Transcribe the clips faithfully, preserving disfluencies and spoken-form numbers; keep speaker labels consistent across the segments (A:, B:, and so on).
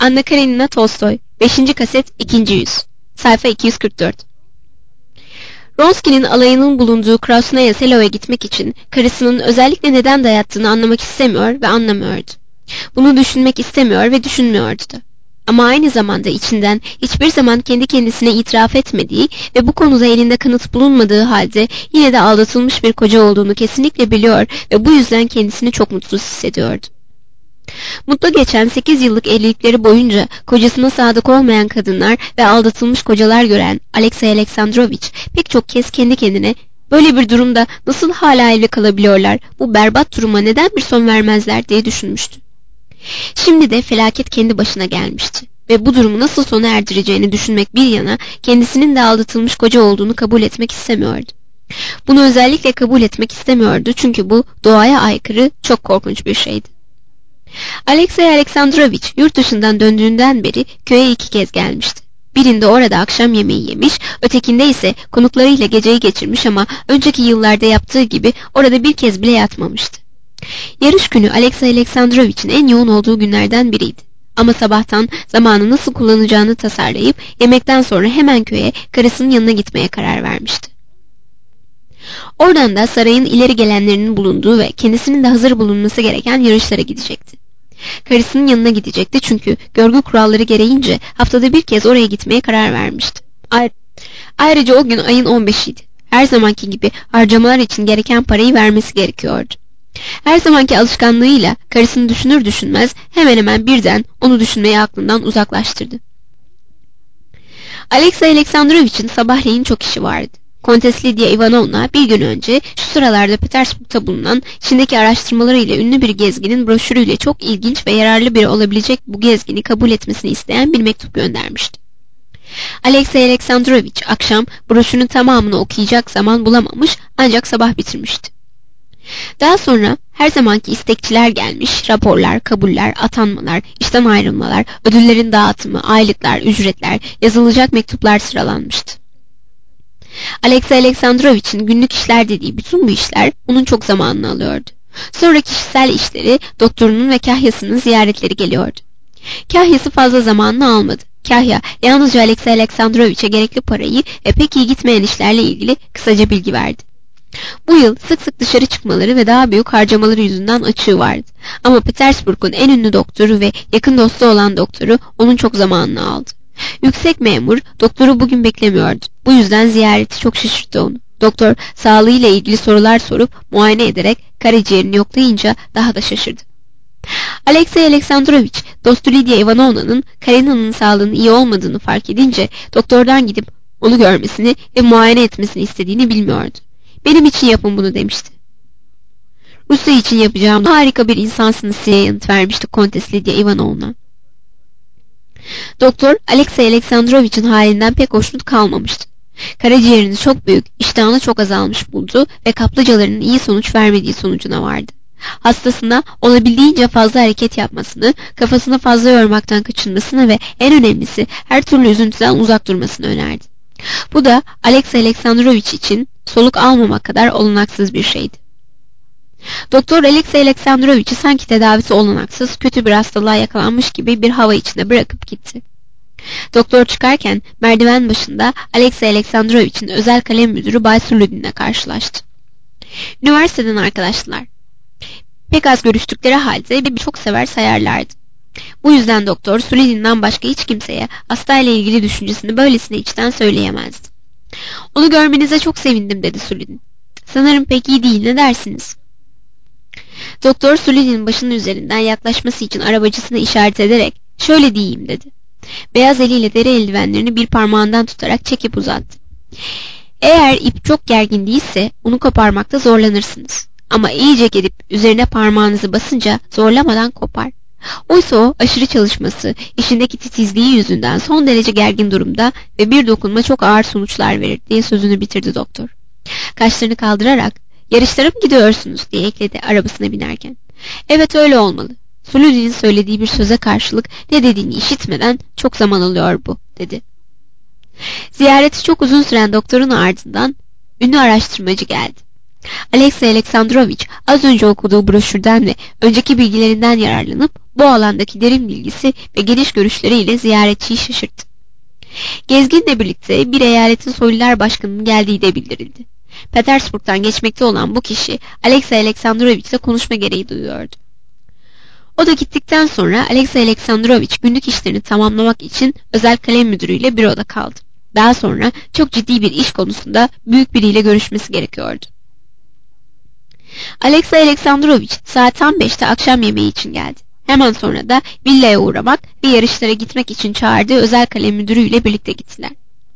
A: Anna Karenina Tolstoy, beşinci kaset, ikinci yüz. Sayfa iki yüz kırk dört. Wronski'nin alayının bulunduğu Krasnaya Selo'ya gitmek için karısının özellikle neden dayattığını anlamak istemiyor ve anlamıyordu. Bunu düşünmek istemiyor ve düşünmüyordu da. Ama aynı zamanda içinden hiçbir zaman kendi kendisine itiraf etmediği ve bu konuda elinde kanıt bulunmadığı halde yine de aldatılmış bir koca olduğunu kesinlikle biliyor ve bu yüzden kendisini çok mutsuz hissediyordu. Mutlu geçen sekiz yıllık evlilikleri boyunca kocasına sadık olmayan kadınlar ve aldatılmış kocalar gören Alexey Alexandrovich pek çok kez kendi kendine böyle bir durumda nasıl hala evli kalabiliyorlar, bu berbat duruma neden bir son vermezler diye düşünmüştü. Şimdi de felaket kendi başına gelmişti ve bu durumu nasıl sona erdireceğini düşünmek bir yana kendisinin de aldatılmış koca olduğunu kabul etmek istemiyordu. Bunu özellikle kabul etmek istemiyordu çünkü bu doğaya aykırı, çok korkunç bir şeydi. Alexey Alexandrovich yurt dışından döndüğünden beri köye iki kez gelmişti. Birinde orada akşam yemeği yemiş, ötekinde ise konuklarıyla geceyi geçirmiş ama önceki yıllarda yaptığı gibi orada bir kez bile yatmamıştı. Yarış günü Alexey Alexandrovich'in en yoğun olduğu günlerden biriydi. Ama sabahtan zamanı nasıl kullanacağını tasarlayıp yemekten sonra hemen köye karısının yanına gitmeye karar vermişti. Oradan da sarayın ileri gelenlerinin bulunduğu ve kendisinin de hazır bulunması gereken yarışlara gidecekti. Karısının yanına gidecekti çünkü görgü kuralları gereğince haftada bir kez oraya gitmeye karar vermişti. Ayrıca o gün ayın on beşiydi. Her zamanki gibi harcamalar için gereken parayı vermesi gerekiyordu. Her zamanki alışkanlığıyla karısını düşünür düşünmez hemen hemen birden onu düşünmeyi aklından uzaklaştırdı. Alexey Alexandrovich'in sabahleyin çok işi vardı. Kontes Lydia Ivanovna bir gün önce şu sıralarda Petersburg'da bulunan Çin'deki araştırmalarıyla ünlü bir gezginin broşürüyle çok ilginç ve yararlı biri olabilecek bu gezgini kabul etmesini isteyen bir mektup göndermişti. Alexey Alexandrovich akşam broşürün tamamını okuyacak zaman bulamamış ancak sabah bitirmişti. Daha sonra her zamanki istekçiler gelmiş, raporlar, kabuller, atanmalar, işten ayrılmalar, ödüllerin dağıtımı, aylıklar, ücretler, yazılacak mektuplar sıralanmıştı. Alexey Alexandrovich'in günlük işler dediği bütün bu işler onun çok zamanını alıyordu. Sonra kişisel işleri, doktorunun ve kahyasının ziyaretleri geliyordu. Kahyası fazla zamanını almadı. Kahya yalnızca Alexey Alexandrovich'e gerekli parayı ve pek iyi gitmeyen işlerle ilgili kısaca bilgi verdi. Bu yıl sık sık dışarı çıkmaları ve daha büyük harcamaları yüzünden açığı vardı. Ama Petersburg'un en ünlü doktoru ve yakın dostu olan doktoru onun çok zamanını aldı. Yüksek memur doktoru bugün beklemiyordu. Bu yüzden ziyareti çok şaşırttı onu. Doktor sağlığıyla ilgili sorular sorup muayene ederek karaciğerini yoklayınca daha da şaşırdı. Alexey Alexandrovich dostu Lydia Ivanovna'nın Karenina'nın sağlığının iyi olmadığını fark edince doktordan gidip onu görmesini ve muayene etmesini istediğini bilmiyordu. Benim için yapın bunu demişti. Rusya için yapacağım harika bir insansınız diye yanıt vermişti Kontes Lydia Ivanovna. Doktor Alexey Alexandrovich'in halinden pek hoşnut kalmamıştı. Karaciğerini çok büyük, iştahını çok azalmış buldu ve kaplıcalarının iyi sonuç vermediği sonucuna vardı. Hastasına olabildiğince fazla hareket yapmasını, kafasını fazla yormaktan kaçınmasını ve en önemlisi her türlü üzüntüden uzak durmasını önerdi. Bu da Alexey Alexandrovich için soluk almamak kadar olanaksız bir şeydi. Doktor Alexey Alexandrovich'i sanki tedavisi olanaksız, kötü bir hastalığa yakalanmış gibi bir hava içinde bırakıp gitti. Doktor çıkarken merdiven başında Alexey Alexandrovich'in özel kalem müdürü Bay Suludin'le karşılaştı. Üniversiteden arkadaşlar. Pek az görüştükleri halde bir çok sever sayarlardı. Bu yüzden doktor Suludin'den başka hiç kimseye hastayla ilgili düşüncesini böylesine içten söyleyemezdi. Onu görmenize çok sevindim dedi Suludin. Sanırım pek iyi değil, ne dersiniz? Doktor Suludin'in başının üzerinden yaklaşması için arabacısına işaret ederek şöyle diyeyim dedi. Beyaz eliyle deri eldivenlerini bir parmağından tutarak çekip uzattı. Eğer ip çok gergin değilse onu koparmakta zorlanırsınız. Ama iyice gidip üzerine parmağınızı basınca zorlamadan kopar. Oysa o aşırı çalışması, işindeki titizliği yüzünden son derece gergin durumda ve bir dokunma çok ağır sonuçlar verir diye sözünü bitirdi doktor. Kaşlarını kaldırarak yarışlara mı gidiyorsunuz diye ekledi arabasına binerken. Evet öyle olmalı. Suludin'in söylediği bir söze karşılık ne dediğini işitmeden çok zaman alıyor bu dedi. Ziyareti çok uzun süren doktorun ardından ünlü araştırmacı geldi. Alexey Aleksandrovich az önce okuduğu broşürden ve önceki bilgilerinden yararlanıp bu alandaki derin bilgisi ve geniş görüşleriyle ziyaretçiyi şaşırttı. Gezginle birlikte bir eyaletin soylular başkanının geldiği de bildirildi. Petersburg'dan geçmekte olan bu kişi Alexey Aleksandrovich ile konuşma gereği duyuyordu. O da gittikten sonra Alexey Aleksandrovich günlük işlerini tamamlamak için özel kalem müdürüyle büroda kaldı. Daha sonra çok ciddi bir iş konusunda büyük biriyle görüşmesi gerekiyordu. Alexey Aleksandrovich saat tam beşte akşam yemeği için geldi. Hemen sonra da villaya uğramak ve yarışlara gitmek için çağırdığı özel kalem müdürüyle birlikte gittiler.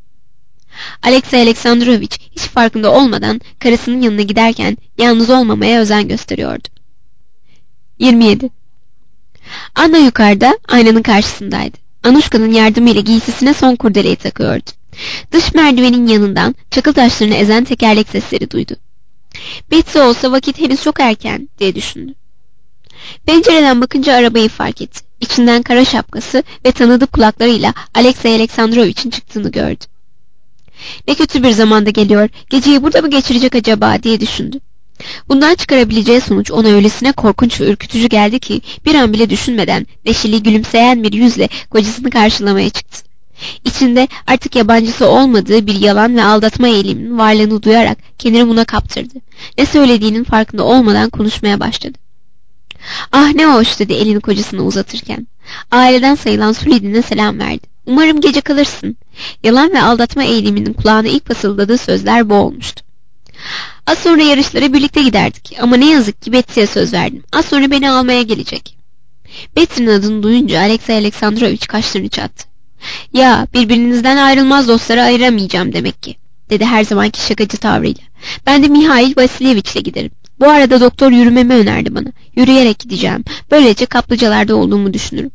A: Alexey Aleksandrovich hiç farkında olmadan karısının yanına giderken yalnız olmamaya özen gösteriyordu. yirmi yedi. Anna yukarıda aynanın karşısındaydı. Anuşka'nın yardımıyla giysisine son kurdeleyi takıyordu. Dış merdivenin yanından çakıl taşlarını ezen tekerlek sesleri duydu. Betsy olsa vakit henüz çok erken diye düşündü. Pencereden bakınca arabayı fark etti. İçinden kara şapkası ve tanıdık kulaklarıyla Alexey Aleksandrovich'in çıktığını gördü. Ne kötü bir zamanda geliyor, geceyi burada mı geçirecek acaba diye düşündü. Bundan çıkarabileceği sonuç ona öylesine korkunç ve ürkütücü geldi ki bir an bile düşünmeden neşeli gülümseyen bir yüzle kocasını karşılamaya çıktı. İçinde artık yabancısı olmadığı bir yalan ve aldatma eğiliminin varlığını duyarak kendini buna kaptırdı. Ne söylediğinin farkında olmadan konuşmaya başladı. "Ah ne hoş," dedi elini kocasına uzatırken. Aileden sayılan Sulidin'e selam verdi. "Umarım gece kalırsın." Yalan ve aldatma eğiliminin kulağına ilk fısıldadığı sözler bu olmuştu. "Az sonra yarışlara birlikte giderdik ama ne yazık ki Betsy'ye söz verdim. Az sonra beni almaya gelecek." Betsy'nin adını duyunca Alexey Aleksandrovich kaşlarını çattı. "Ya birbirinizden ayrılmaz dostları ayıramayacağım demek ki," dedi her zamanki şakacı tavrıyla. "Ben de Mihail Vasilyevich'le giderim. Bu arada doktor yürümemi önerdi bana. Yürüyerek gideceğim. Böylece kaplıcalarda olduğumu düşünürüm."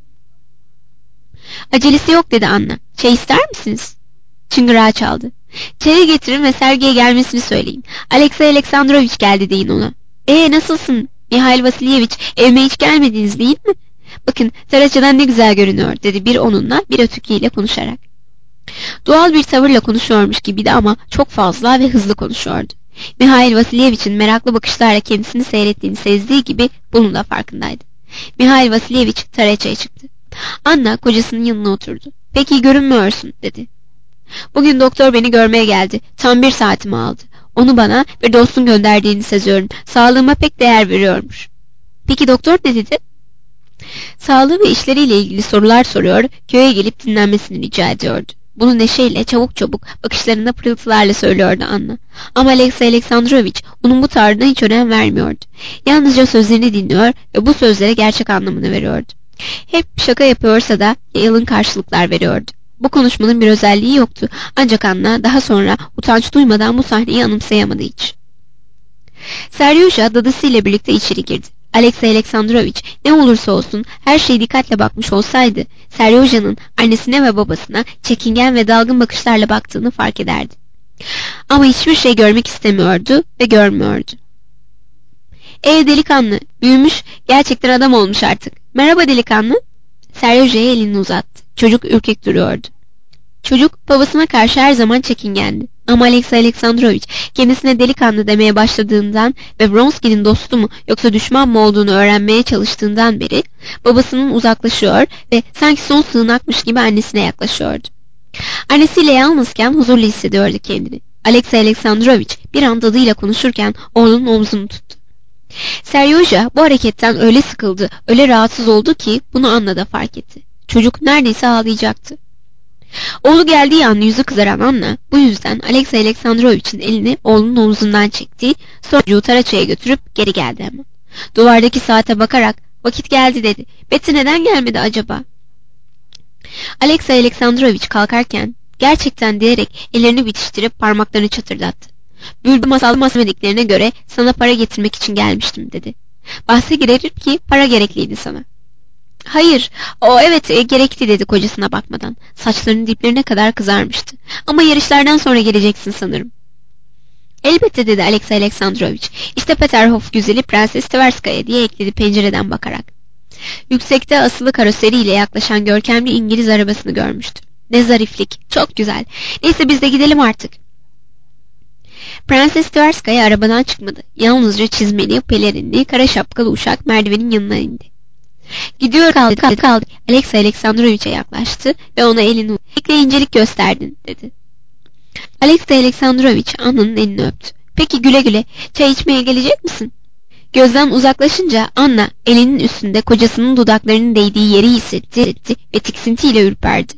A: "Acelesi yok," dedi Anna. "Çay ister misiniz?" Çıngırağı çaldı. "Çayı getirin ve Sergey'e gelmesini söyleyin. Alexey Aleksandrovich geldi deyin ona." "Ee nasılsın Mihail Vasilyevich? Evime hiç gelmediniz değil mi? Bakın taraçadan ne güzel görünüyor," dedi bir onunla bir ötekiyle konuşarak. Doğal bir tavırla konuşuyormuş gibiydi ama çok fazla ve hızlı konuşuyordu. Mihail Vasilyevich'in meraklı bakışlarla kendisini seyrettiğini sezdiği gibi bunun da farkındaydı. Mihail Vasilyevich taraçaya çıktı. Anna kocasının yanına oturdu. "Peki görünmüyorsun," dedi. "Bugün doktor beni görmeye geldi. Tam bir saatimi aldı. Onu bana bir dostun gönderdiğini seziyorum. Sağlığıma pek değer veriyormuş." "Peki doktor ne dedi?" "Sağlığı ve işleriyle ilgili sorular soruyor, köye gelip dinlenmesini rica ediyordu." Bunu neşeyle, çabuk çabuk, bakışlarında pırıltılarla söylüyordu Anna. Ama Alexey Aleksandrovich onun bu tavrına hiç önem vermiyordu. Yalnızca sözlerini dinliyor ve bu sözlere gerçek anlamını veriyordu. Hep şaka yapıyorsa da yalın karşılıklar veriyordu. Bu konuşmanın bir özelliği yoktu. Ancak Anna daha sonra utanç duymadan bu sahneyi anımsayamadı hiç. Seryozha dadısıyla birlikte içeri girdi. Alexey Aleksandrovich ne olursa olsun her şeye dikkatle bakmış olsaydı Seryozha'nın annesine ve babasına çekingen ve dalgın bakışlarla baktığını fark ederdi. Ama hiçbir şey görmek istemiyordu ve görmüyordu. "Ey delikanlı, büyümüş, gerçekten adam olmuş artık. Merhaba delikanlı." Seryozha'ya elini uzattı. Çocuk ürkek duruyordu. Çocuk babasına karşı her zaman çekingendi. Ama Alexey Aleksandrovich kendisine delikanlı demeye başladığından ve Vronsky'nin dostu mu yoksa düşman mı olduğunu öğrenmeye çalıştığından beri babasının uzaklaşıyor ve sanki son sığınakmış gibi annesine yaklaşıyordu. Annesiyle yalnızken huzurlu hissediyordu kendini. Alexey Aleksandrovich bir an dadıyla konuşurken oğlunun omzunu tuttu. Seryozha bu hareketten öyle sıkıldı, öyle rahatsız oldu ki bunu Anna da fark etti. Çocuk neredeyse ağlayacaktı. Oğlu geldiği an yüzü kızaran Anna bu yüzden Alexey Aleksandrovich'in elini oğlunun omzundan çekti, sonra çocuğu taraçaya götürüp geri geldi hemen. Duvardaki saate bakarak "Vakit geldi," dedi. "Betsy neden gelmedi acaba?" Alexey Aleksandrovich kalkarken gerçekten diyerek ellerini bitiştirip parmaklarını çatırdattı. "Bülbül masal masmediklerine göre sana para getirmek için gelmiştim," dedi. "Bahse girerim ki para gerekliydi sana." "Hayır, o evet e, gerekti," dedi kocasına bakmadan. Saçlarının diplerine kadar kızarmıştı. "Ama yarışlardan sonra geleceksin sanırım." "Elbette," dedi Alexey Aleksandrovich. "İşte Peterhof güzeli Prenses Tverskaya," diye ekledi pencereden bakarak. Yüksekte asılı karoseriyle yaklaşan görkemli İngiliz arabasını görmüştü. "Ne zariflik, çok güzel. Neyse biz de gidelim artık." Prenses Tverskaya arabadan çıkmadı. Yalnızca çizmeli, pelerinli, kara şapkalı uşak merdivenin yanına indi. Gidiyor kaldı kaldı kaldı. Alexey Alexandrovich'e yaklaştı ve ona elini uzattı. "Pek de incelik gösterdin," dedi. Alexey Alexandrovich Anna'nın elini öptü. "Peki güle güle. Çay içmeye gelecek misin?" Gözden uzaklaşınca Anna elinin üstünde kocasının dudaklarının değdiği yeri hissetti ve tiksintiyle ürperdi.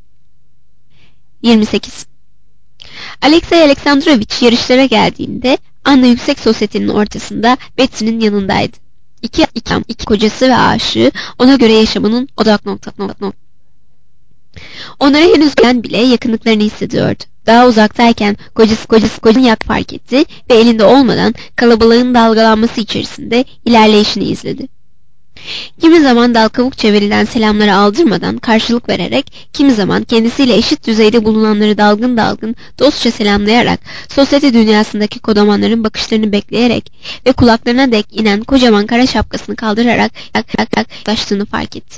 A: yirmi sekiz. Alexey Alexandrovich yarışlara geldiğinde Anna yüksek sosyetenin ortasında Betsy'nin yanındaydı. İki, iki, iki kocası ve aşığı ona göre yaşamının odak noktası. Onlara henüz gelen bile yakınlıklarını hissediyordu. Daha uzaktayken kocası kocası kocasını yak fark etti ve elinde olmadan kalabalığın dalgalanması içerisinde ilerleyişini izledi. Kimi zaman dal kavukça verilen selamları aldırmadan karşılık vererek, kimi zaman kendisiyle eşit düzeyde bulunanları dalgın dalgın dostça selamlayarak, sosyete dünyasındaki kodamanların bakışlarını bekleyerek ve kulaklarına dek inen kocaman kara şapkasını kaldırarak yaklaştığını fark etti.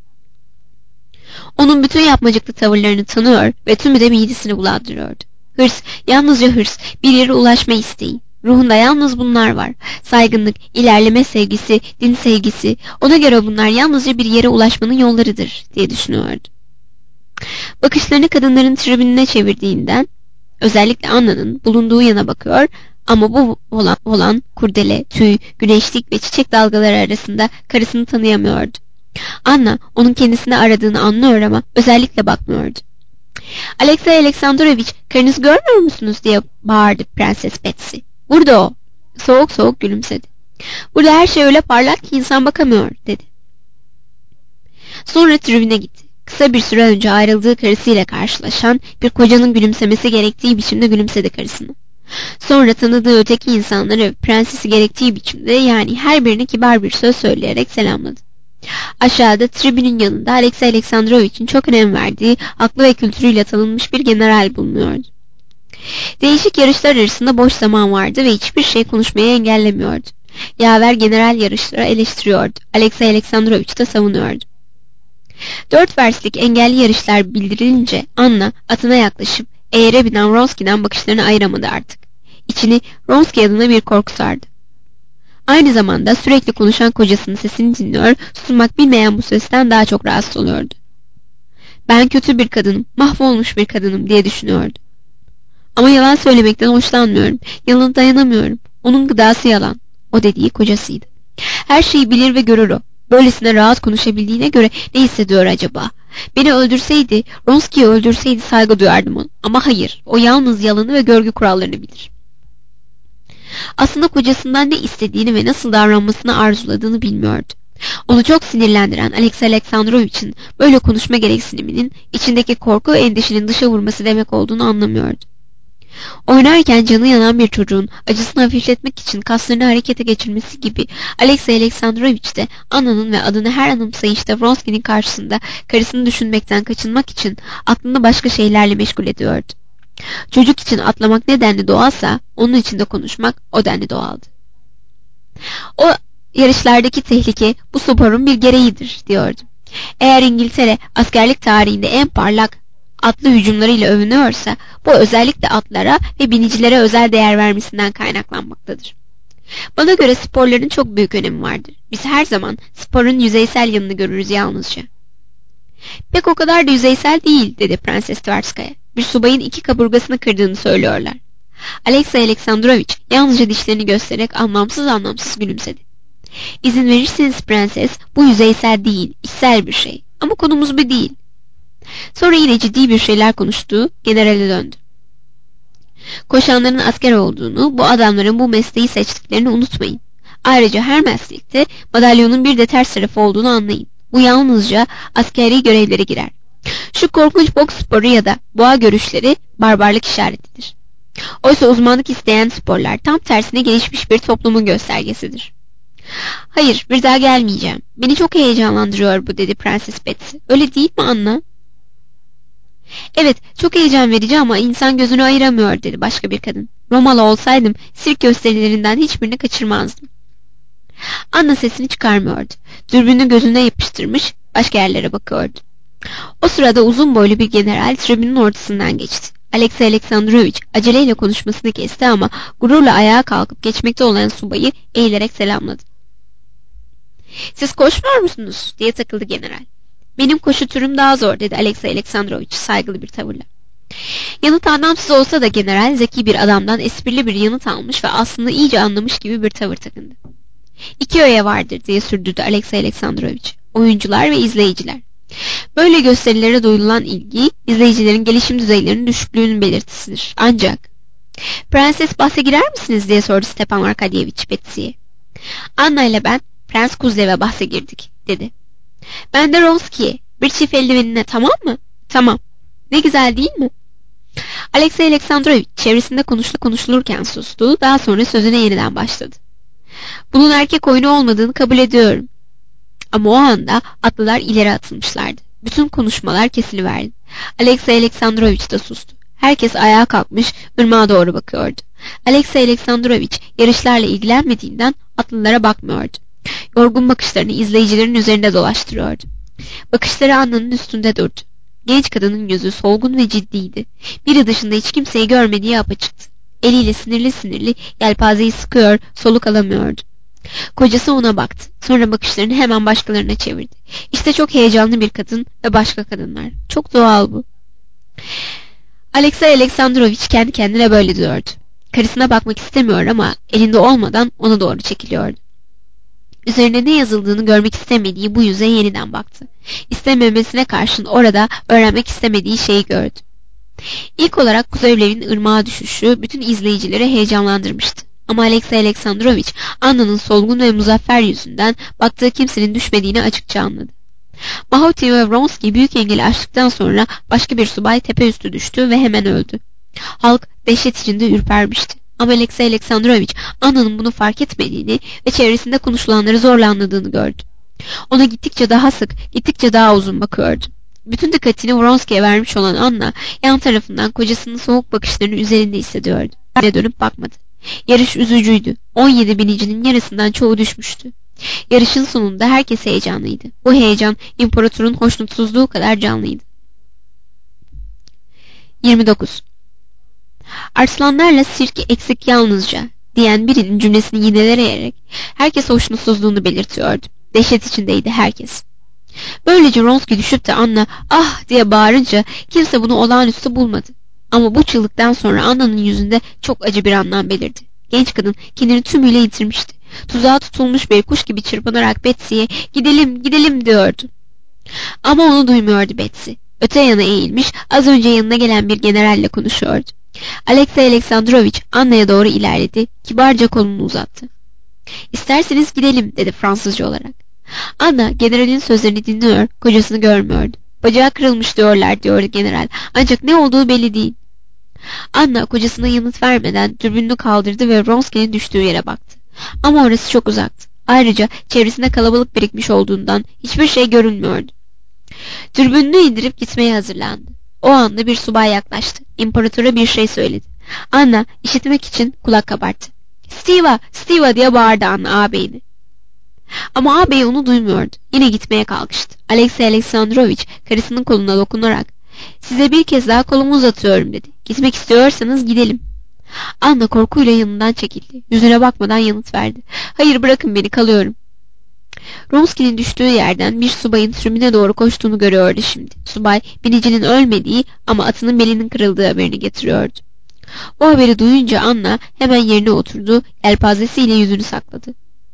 A: Onun bütün yapmacıklı tavırlarını tanıyor ve tümü de midesini bulandırıyordu. Hırs, yalnızca hırs, bir yere ulaşma isteği. Ruhunda yalnız bunlar var. Saygınlık, ilerleme sevgisi, din sevgisi. Ona göre bunlar yalnızca bir yere ulaşmanın yollarıdır diye düşünüyordu. Bakışlarını kadınların tribününe çevirdiğinden, özellikle Anna'nın bulunduğu yana bakıyor ama bu olan, olan kurdele, tüy, güneşlik ve çiçek dalgaları arasında karısını tanıyamıyordu. Anna onun kendisini aradığını anlıyor ama özellikle bakmıyordu. "Alexey Alexandrovich, karınızı görmüyor musunuz?" diye bağırdı Prenses Betsy. "Burada o." Soğuk soğuk gülümsedi. "Burada her şey öyle parlak ki insan bakamıyor," dedi. Sonra tribüne gitti. Kısa bir süre önce ayrıldığı karısıyla karşılaşan bir kocanın gülümsemesi gerektiği biçimde gülümsedi karısını. Sonra tanıdığı öteki insanları prensesi gerektiği biçimde, yani her birine kibar bir söz söyleyerek selamladı. Aşağıda tribünün yanında Alexey Alexandrovich'in çok önem verdiği, aklı ve kültürüyle tanınmış bir general bulunuyordu. Değişik yarışlar arasında boş zaman vardı ve hiçbir şey konuşmayı engellemiyordu. Yaver general yarışları eleştiriyordu. Alexey Alexandrovich de savunuyordu. Dört verslik engelli yarışlar bildirilince Anna atına yaklaşıp eğere binen Wronski'den bakışlarını ayıramadı artık. İçini Wronski adına bir korku sardı. Aynı zamanda sürekli konuşan kocasının sesini dinliyor, susmak bilmeyen bu sesten daha çok rahatsız oluyordu. "Ben kötü bir kadınım, mahvolmuş bir kadınım," diye düşünüyordu. "Ama yalan söylemekten hoşlanmıyorum, yalana dayanamıyorum. Onun gıdası yalan." O dediği kocasıydı. Her şeyi bilir ve görür o. Böylesine rahat konuşabildiğine göre ne hissediyor acaba? Beni öldürseydi, Wronski'yi öldürseydi saygı duyardım ona. Ama hayır, o yalnız yalanı ve görgü kurallarını bilir. Aslında kocasından ne istediğini ve nasıl davranmasını arzuladığını bilmiyordu. Onu çok sinirlendiren Alexey Alexandrovich'in böyle konuşma gereksiniminin içindeki korku ve endişenin dışa vurması demek olduğunu anlamıyordu. Oynarken canı yanan bir çocuğun acısını hafifletmek için kaslarını harekete geçirmesi gibi Alexey Alexandrovich de Anna'nın ve adını her anımsayışta Wronski'nin karşısında karısını düşünmekten kaçınmak için aklını başka şeylerle meşgul ediyordu. Çocuk için atlamak ne denli doğalsa onun için de konuşmak o denli doğaldı. O yarışlardaki tehlike bu sporun bir gereğidir diyordu. Eğer İngiltere askerlik tarihinde en parlak atlı hücumlarıyla övünüyorsa bu özellikle atlara ve binicilere özel değer vermesinden kaynaklanmaktadır. Bana göre sporların çok büyük önemi vardır. Biz her zaman sporun yüzeysel yanını görürüz yalnızca. "Pek o kadar da yüzeysel değil," dedi Prenses Tverskaya. "Bir subayın iki kaburgasını kırdığını söylüyorlar." Alexey Alexandrovich yalnızca dişlerini göstererek anlamsız anlamsız gülümsedi. "İzin verirseniz prenses, bu yüzeysel değil, içsel bir şey. Ama konumuz bu değil." Sonra yine ciddi bir şeyler konuştuğu generale döndü. "Koşanların asker olduğunu, bu adamların bu mesleği seçtiklerini unutmayın. Ayrıca her meslekte madalyonun bir de ters tarafı olduğunu anlayın. Bu yalnızca askeri görevlere girer. Şu korkunç boks sporu ya da boğa görüşleri barbarlık işaretidir. Oysa uzmanlık isteyen sporlar tam tersine gelişmiş bir toplumun göstergesidir." "Hayır, bir daha gelmeyeceğim. Beni çok heyecanlandırıyor bu," dedi Prenses Betsy. "Öyle değil mi Anna?" "Evet, çok heyecan verici ama insan gözünü ayıramıyor," dedi başka bir kadın. "Romalı olsaydım sirk gösterilerinden hiçbirini kaçırmazdım." Anna sesini çıkarmıyordu. Dürbünü gözüne yapıştırmış başka yerlere bakıyordu. O sırada uzun boylu bir general tribünün ortasından geçti. Alexey Alexandrovich aceleyle konuşmasını kesti ama gururla ayağa kalkıp geçmekte olan subayı eğilerek selamladı. "Siz koşmuyor musunuz?" diye takıldı general. "Benim koşu türüm daha zor," dedi Alexey Alexandrovich saygılı bir tavırla. Yanıt anlamsız olsa da general zeki bir adamdan esprili bir yanıt almış ve aslında iyice anlamış gibi bir tavır takındı. "İki öğe vardır," diye sürdürdü Alexey Alexandrovich. "Oyuncular ve izleyiciler. Böyle gösterilere duyulan ilgi, izleyicilerin gelişim düzeylerinin düşüklüğünün belirtisidir. Ancak..." "Prenses bahse girer misiniz?" diye sordu Stepan Arkadyevich Betsy'ye. "Anna ile ben Prens Kuzlev'e bahse girdik," dedi. "Ben de Ronski'ye. Bir çift eldivenine, tamam mı?" "Tamam." "Ne güzel değil mi?" Alexey Alexandrovich çevresinde konuşulu konuşulurken sustu, daha sonra sözüne yeniden başladı. "Bunun erkek oyunu olmadığını kabul ediyorum." Ama o anda atlılar ileri atılmışlardı. Bütün konuşmalar kesiliverdi. Alexey Alexandrovich da sustu. Herkes ayağa kalkmış, ırmağa doğru bakıyordu. Alexey Alexandrovich yarışlarla ilgilenmediğinden atlılara bakmıyordu. Yorgun bakışlarını izleyicilerin üzerinde dolaştırıyordu. Bakışları Anna'nın üstünde durdu. Genç kadının yüzü solgun ve ciddiydi. Biri dışında hiç kimseyi görmediği apaçıktı. Eliyle sinirli sinirli yelpazeyi sıkıyor, soluk alamıyordu. Kocası ona baktı. Sonra bakışlarını hemen başkalarına çevirdi. İşte çok heyecanlı bir kadın ve başka kadınlar. Çok doğal bu. Alexey Alexandrovich kendi kendine böyle diyordu. Karısına bakmak istemiyor ama elinde olmadan ona doğru çekiliyordu. Üzerine ne yazıldığını görmek istemediği bu yüze yeniden baktı. İstememesine karşın orada öğrenmek istemediği şeyi gördü. İlk olarak Kuzeyevlerin ırmağa düşüşü bütün izleyicileri heyecanlandırmıştı. Ama Alexey Alexandrovich Anna'nın solgun ve muzaffer yüzünden baktığı kimsenin düşmediğini açıkça anladı. Mahoti ve Vronsky büyük engeli aştıktan sonra başka bir subay tepe üstü düştü ve hemen öldü. Halk dehşet içinde ürpermişti. Ama Alexey Alexandrovich Anna'nın bunu fark etmediğini ve çevresinde konuşulanları zorla anladığını gördü. Ona gittikçe daha sık, gittikçe daha uzun bakıyordu. Bütün dikkatini Vronsky'ye vermiş olan Anna yan tarafından kocasının soğuk bakışlarını üzerinde hissediyordu. Yine dönüp bakmadı. Yarış üzücüydü. on yedi binicinin yarısından çoğu düşmüştü. Yarışın sonunda herkes heyecanlıydı. Bu heyecan imparatorun hoşnutsuzluğu kadar canlıydı. yirmi dokuz. "Arslanlarla sirk eksik yalnızca," diyen birinin cümlesini yineleyerek herkes hoşnutsuzluğunu belirtiyordu. Dehşet içindeydi herkes. Böylece Vronsky düşüp de Anna "ah" diye bağırınca kimse bunu olağanüstü bulmadı. Ama bu çığlıktan sonra Anna'nın yüzünde çok acı bir anlam belirdi. Genç kadın kendini tümüyle yitirmişti. Tuzağa tutulmuş bir kuş gibi çırpınarak Betsy'ye "gidelim, gidelim" diyordu. Ama onu duymuyordu Betsy. Öte yana eğilmiş, az önce yanına gelen bir generalle konuşuyordu. Alexey Alexandrovich Anna'ya doğru ilerledi, kibarca kolunu uzattı. "İsterseniz gidelim," dedi Fransızca olarak. Anna generalin sözlerini dinliyor, kocasını görmüyordu. "Bacağı kırılmış diyorlar," diyordu general. "Ancak ne olduğu belli değil." Anna kocasına yanıt vermeden dürbününü kaldırdı ve Vronsky'nin düştüğü yere baktı. Ama orası çok uzaktı. Ayrıca çevresinde kalabalık birikmiş olduğundan hiçbir şey görünmüyordu. Dürbününü indirip gitmeye hazırlandı. O anda bir subay yaklaştı. İmparatora bir şey söyledi. Anna işitmek için kulak kabarttı. "Stiva, Stiva" diye bağırdı Anna ağabeyini. Ama ağabey onu duymuyordu. Yine gitmeye kalkıştı. Alexey Alexandrovich karısının koluna dokunarak "Size bir kez daha kolumu uzatıyorum," dedi. "Gitmek istiyorsanız gidelim." Anna korkuyla yanından çekildi. Yüzüne bakmadan yanıt verdi. "Hayır, bırakın beni, kalıyorum." Vronsky'nin düştüğü yerden bir subayın tribüne doğru koştuğunu görüyordu şimdi. Subay binicinin ölmediği ama atının belinin kırıldığı haberini getiriyordu. Bu haberi duyunca Anna hemen yerine oturdu, yelpazesiyle yüzünü sakladı.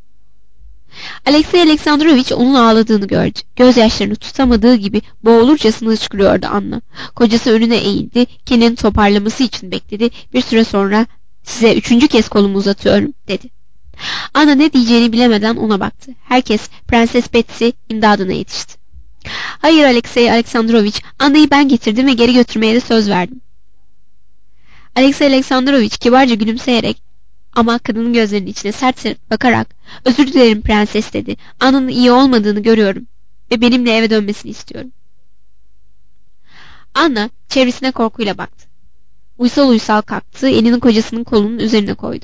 A: Alexey Alexandrovich onun ağladığını gördü. Gözyaşlarını tutamadığı gibi boğulurcasına hıçkırıyordu Anna. Kocası önüne eğildi, kendini toparlaması için bekledi. Bir süre sonra "Size üçüncü kez kolumu uzatıyorum," dedi. Anna ne diyeceğini bilemeden ona baktı. Herkes Prenses Betsy imdadına yetişti. "Hayır Alexey Alexandrovich, Anna'yı ben getirdim ve geri götürmeye de söz verdim." Alexey Alexandrovich kibarca gülümseyerek ama kadının gözlerinin içine sert sert bakarak "Özür dilerim prenses," dedi. "Anna'nın iyi olmadığını görüyorum ve benimle eve dönmesini istiyorum." Anna çevresine korkuyla baktı. Uysal uysal kalktı, elini kocasının kolunun üzerine koydu.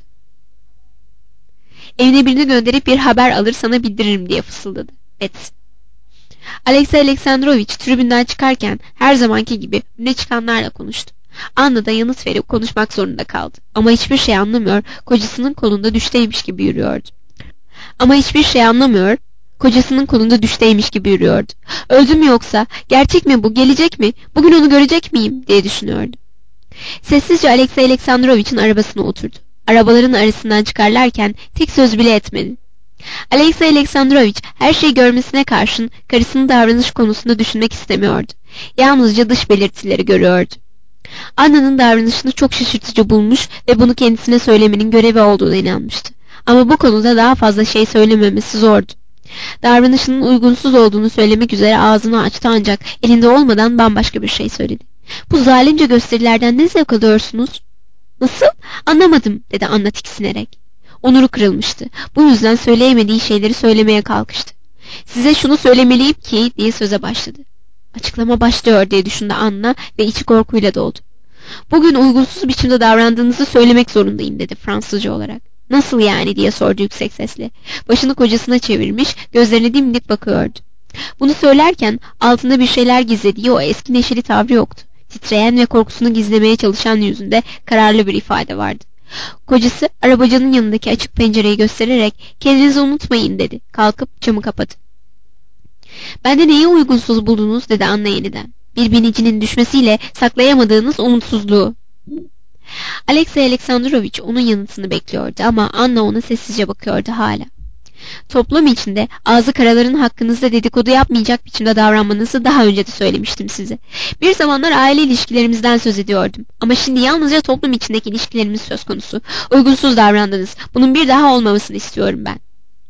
A: "Evine birini gönderip bir haber alır sana bildiririm," diye fısıldadı Betsy. Alexey Alexandrovich tribünden çıkarken her zamanki gibi önüne çıkanlarla konuştu. Anna da yanıt verip konuşmak zorunda kaldı. Ama hiçbir şey anlamıyor, kocasının kolunda düşteymiş gibi yürüyordu. Ama hiçbir şey anlamıyor, kocasının kolunda düşteymiş gibi yürüyordu. Öldü mü yoksa? Gerçek mi bu? Gelecek mi? Bugün onu görecek miyim? diye düşünüyordu. Sessizce Alexey Alexandrovich'in arabasına oturdu. Arabaların arasından çıkarlarken tek söz bile etmedi. Alexey Alexandrovich her şeyi görmesine karşın karısının davranış konusunda düşünmek istemiyordu. Yalnızca dış belirtileri görüyordu. Anna'nın davranışını çok şaşırtıcı bulmuş ve bunu kendisine söylemenin görevi olduğuna inanmıştı. Ama bu konuda daha fazla şey söylememesi zordu. Davranışının uygunsuz olduğunu söylemek üzere ağzını açtı ancak elinde olmadan bambaşka bir şey söyledi. Bu zalimce gösterilerden ne zevk alıyorsunuz? Nasıl? Anlamadım, dedi Anna tiksinerek. Onuru kırılmıştı. Bu yüzden söyleyemediği şeyleri söylemeye kalkıştı. Size şunu söylemeliyim ki, diye söze başladı. Açıklama başlıyor diye düşündü Anna ve içi korkuyla doldu. Bugün uygunsuz biçimde davrandığınızı söylemek zorundayım, dedi Fransızca olarak. Nasıl yani, diye sordu yüksek sesle. Başını kocasına çevirmiş, gözlerine dimdik bakıyordu. Bunu söylerken altında bir şeyler gizlediği o eski neşeli tavrı yoktu. Titreyen ve korkusunu gizlemeye çalışan yüzünde kararlı bir ifade vardı. Kocası arabacının yanındaki açık pencereyi göstererek kendinizi unutmayın, dedi. Kalkıp camı kapadı. Bende neyi uygunsuz buldunuz, dedi Anna yeniden. Bir binicinin düşmesiyle saklayamadığınız umutsuzluğu. Alexey Alexandrovich onun yanıtını bekliyordu ama Anna ona sessizce bakıyordu hala. Toplum içinde ağzı karaların hakkınızda dedikodu yapmayacak biçimde davranmanızı daha önce de söylemiştim size. Bir zamanlar aile ilişkilerimizden söz ediyordum. Ama şimdi yalnızca toplum içindeki ilişkilerimiz söz konusu. Uygunsuz davrandınız. Bunun bir daha olmamasını istiyorum ben.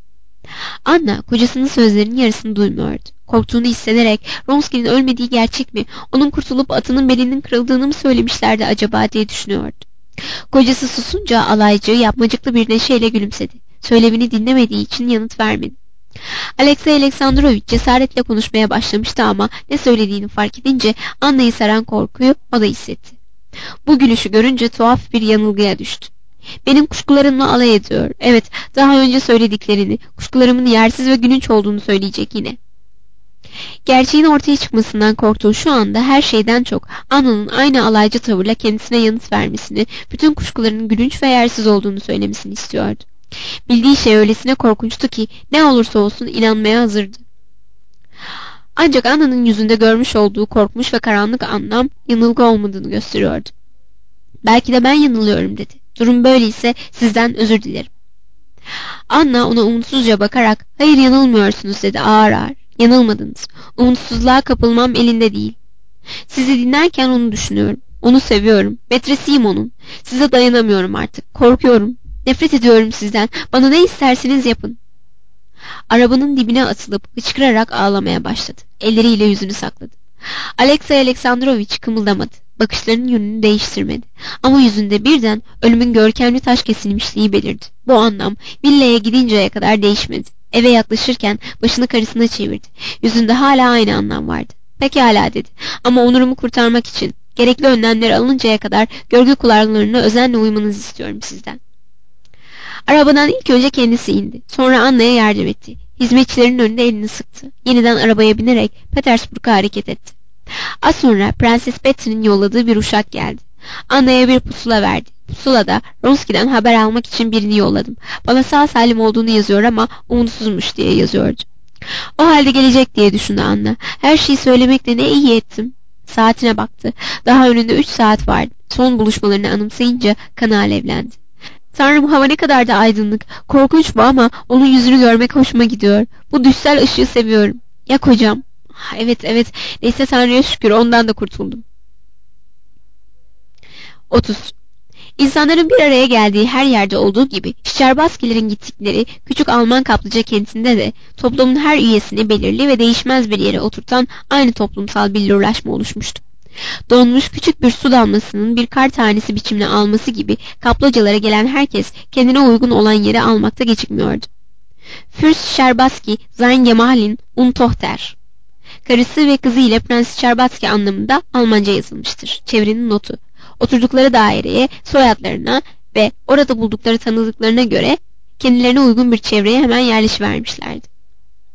A: Anna kocasının sözlerinin yarısını duymuyordu. Korktuğunu hissederek Ronski'nin ölmediği gerçek mi, onun kurtulup atının belinin kırıldığını mı söylemişlerdi acaba diye düşünüyordu. Kocası susunca alaycı, yapmacıklı bir neşeyle gülümsedi. Söylemini dinlemediği için yanıt vermedi. Alexey Alexandrovich cesaretle konuşmaya başlamıştı ama ne söylediğini fark edince Anna'yı saran korkuyu o da hissetti. Bu gülüşü görünce tuhaf bir yanılgıya düştü. Benim kuşkularımla alay ediyor. Evet, daha önce söylediklerini, kuşkularımın yersiz ve gülünç olduğunu söyleyecek yine. Gerçeğin ortaya çıkmasından korktuğu şu anda her şeyden çok Anna'nın aynı alaycı tavırla kendisine yanıt vermesini, bütün kuşkularının gülünç ve yersiz olduğunu söylemesini istiyordu. Bildiği şey öylesine korkunçtu ki ne olursa olsun inanmaya hazırdı. Ancak Anna'nın yüzünde görmüş olduğu korkmuş ve karanlık anlam yanılgı olmadığını gösteriyordu. Belki de ben yanılıyorum, dedi. Durum böyleyse sizden özür dilerim. Anna ona umutsuzca bakarak hayır yanılmıyorsunuz, dedi ağır ağır. Yanılmadınız. Umutsuzluğa kapılmam elinde değil. Sizi dinlerken onu düşünüyorum. Onu seviyorum. Metresiyim onun. Size dayanamıyorum artık. Korkuyorum. Nefret ediyorum sizden. Bana ne isterseniz yapın. Arabanın dibine atılıp hıçkırarak ağlamaya başladı. Elleriyle yüzünü sakladı. Alexey Alexandrovich kımıldamadı. Bakışlarının yönünü değiştirmedi. Ama yüzünde birden ölümün görkemli taş kesilmişliği belirdi. Bu anlam villaya gidinceye kadar değişmedi. Eve yaklaşırken başını karısına çevirdi. Yüzünde hala aynı anlam vardı. Pekala, dedi. Ama onurumu kurtarmak için gerekli önlemler alıncaya kadar görgü kurallarına özenle uymanızı istiyorum sizden. Arabadan ilk önce kendisi indi. Sonra Anna'ya yardım etti. Hizmetçilerin önünde elini sıktı. Yeniden arabaya binerek Petersburg'a hareket etti. Az sonra Prenses Betty'nin yolladığı bir uşak geldi. Anna'ya bir pusula verdi. Pusulada Ronski'den haber almak için birini yolladım. Bana sağ salim olduğunu yazıyor ama umutsuzmuş diye yazıyordu. O halde gelecek diye düşündü Anna. Her şeyi söylemekle ne iyi ettim. Saatine baktı. Daha önünde üç saat vardı. Son buluşmalarını anımsayınca kanı alevlendi. Tanrım, hava ne kadar da aydınlık. Korkunç bu ama onun yüzünü görmek hoşuma gidiyor. Bu düşsel ışığı seviyorum. Ya kocam? Evet evet. Neyse Tanrı'ya şükür ondan da kurtuldum. otuz. İnsanların bir araya geldiği her yerde olduğu gibi Şişerbaskilerin gittikleri küçük Alman kaplıca kentinde de toplumun her üyesini belirli ve değişmez bir yere oturtan aynı toplumsal billurlaşma oluşmuştu. Donmuş küçük bir su damlasının bir kar tanesi biçimini alması gibi kaplıcalara gelen herkes kendine uygun olan yeri almakta gecikmiyordu. Fürst Şerbaski Sein Gemahlin und Tochter. Karısı ve kızı ile Prens Şerbaski anlamında Almanca yazılmıştır. Çevrenin notu. Oturdukları daireye, soyadlarına ve orada buldukları tanıdıklarına göre kendilerine uygun bir çevreye hemen yerleşivermişlerdi.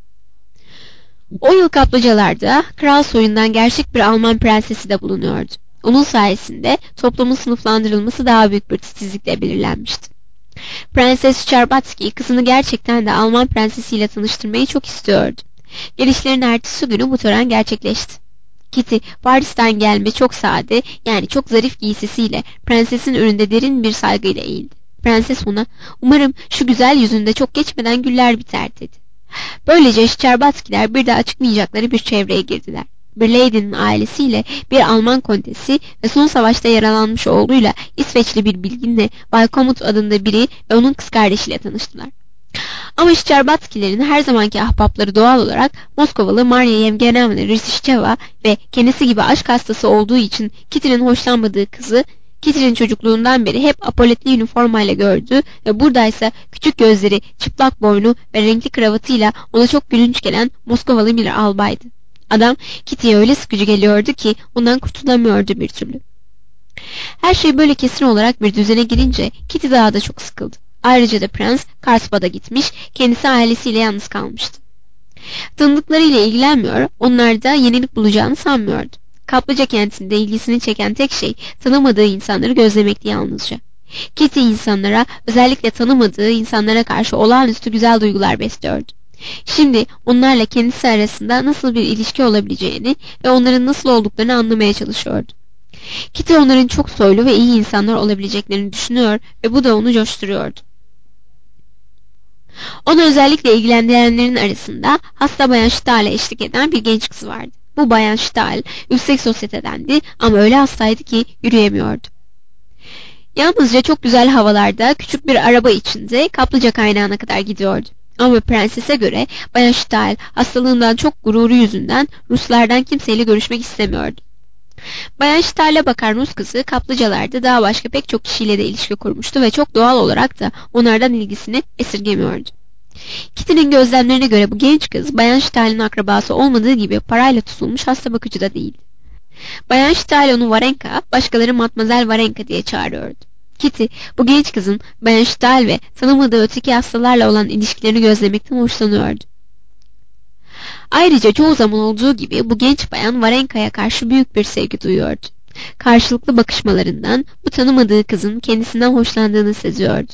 A: O yıl kaplıcalarda kral soyundan gerçek bir Alman prensesi de bulunuyordu. Onun sayesinde toplumun sınıflandırılması daha büyük bir titizlikle belirlenmişti. Prenses Şerbatsky kızını gerçekten de Alman prensesiyle tanıştırmayı çok istiyordu. Gelişlerin ertesi günü bu tören gerçekleşti. Kitty, Paris'ten gelme çok sade, yani çok zarif giysisiyle prensesin önünde derin bir saygıyla eğildi. Prenses ona, "Umarım şu güzel yüzünde çok geçmeden güller biter," dedi. Böylece Şerbatskiler bir daha çıkmayacakları bir çevreye girdiler. Bir lady'nin ailesiyle bir Alman kontesi ve son savaşta yaralanmış oğluyla İsveçli bir bilginle Bay Komut adında biri ve onun kız kardeşiyle tanıştılar. Ama Şerbatskilerin her zamanki ahbapları doğal olarak Moskovalı Maria Yevgenyevna Rishicheva ve kendisi gibi aşk hastası olduğu için Kitty'nin hoşlanmadığı kızı Kitty'nin çocukluğundan beri hep apoletli üniformayla gördü ve buradaysa küçük gözleri, çıplak boynu ve renkli kravatıyla ona çok gülünç gelen Moskovalı bir albaydı. Adam Kitty'ye öyle sıkıcı geliyordu ki ondan kurtulamıyordu bir türlü. Her şey böyle kesin olarak bir düzene girince Kitty daha da çok sıkıldı. Ayrıca da prens Karspa'da gitmiş, kendisi ailesiyle yalnız kalmıştı. Tanıdıklarıyla ilgilenmiyor, onlarda yenilik bulacağını sanmıyordu. Kaplıca kentinde ilgisini çeken tek şey tanımadığı insanları gözlemekti yalnızca. Kitty insanlara, özellikle tanımadığı insanlara karşı olağanüstü güzel duygular besliyordu. Şimdi onlarla kendisi arasında nasıl bir ilişki olabileceğini ve onların nasıl olduklarını anlamaya çalışıyordu. Kitty onların çok soylu ve iyi insanlar olabileceklerini düşünüyor ve bu da onu coşturuyordu. Onu özellikle ilgilendirenlerin arasında hasta Bayan Stahl'e eşlik eden bir genç kız vardı. Bu Bayan Stahl yüksek sosyetedendi ama öyle hastaydı ki yürüyemiyordu. Yalnızca çok güzel havalarda küçük bir araba içinde kaplıca kaynağına kadar gidiyordu. Ama prensese göre Bayan Stahl hastalığından çok gururu yüzünden Ruslardan kimseyle görüşmek istemiyordu. Bayan Stahl'e bakan Rus kızı kaplıcalarda daha başka pek çok kişiyle de ilişki kurmuştu ve çok doğal olarak da onlardan ilgisini esirgemiyordu. Kitty'nin gözlemlerine göre bu genç kız Bayan Stahl'in akrabası olmadığı gibi parayla tutulmuş hasta bakıcı da değildi. Bayan Stahl onu Varenka, başkaları Matmazel Varenka diye çağırıyordu. Kitty bu genç kızın Bayan Stahl ve tanımadığı öteki hastalarla olan ilişkilerini gözlemekten hoşlanıyordu. Ayrıca çoğu zaman olduğu gibi bu genç bayan Varenka'ya karşı büyük bir sevgi duyuyordu. Karşılıklı bakışmalarından bu tanımadığı kızın kendisinden hoşlandığını seziyordu.